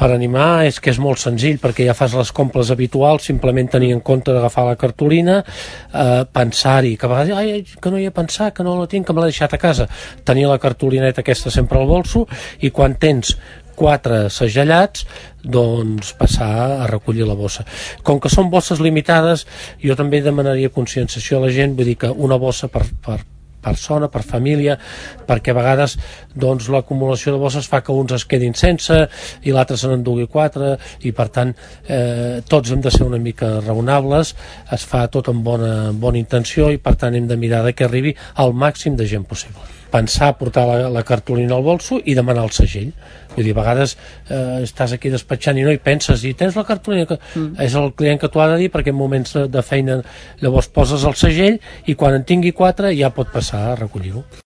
per animar és que és molt senzill, perquè ja fas les compres habituals, simplement tenir en compte d'agafar la cartolina, pensar-hi, que a vegades, que no hi he pensat, que no la tinc, que me l'he deixat a casa, tenir la cartolineta aquesta sempre al bolso, i quan tens 4 segellats, doncs passar a recollir la bossa. Com que són bosses limitades, jo també demanaria conscienciació a la gent, vull dir que una bossa per persona, per família, perquè a vegades doncs, l'acumulació de bosses fa que uns es quedin sense i l'altre se n'endugui 4, i per tant tots hem de ser una mica raonables, es fa tot amb bona intenció, i per tant hem de mirar que arribi al màxim de gent possible. Pensar portar la cartolina al bolso i demanar el segell. Vull dir, a vegades estàs aquí despatxant i no hi penses, i tens la cartolina, que és el client que t'ho ha de dir, perquè en moments de feina llavors poses el segell i quan en tingui 4 ja pot passar a recollir-ho.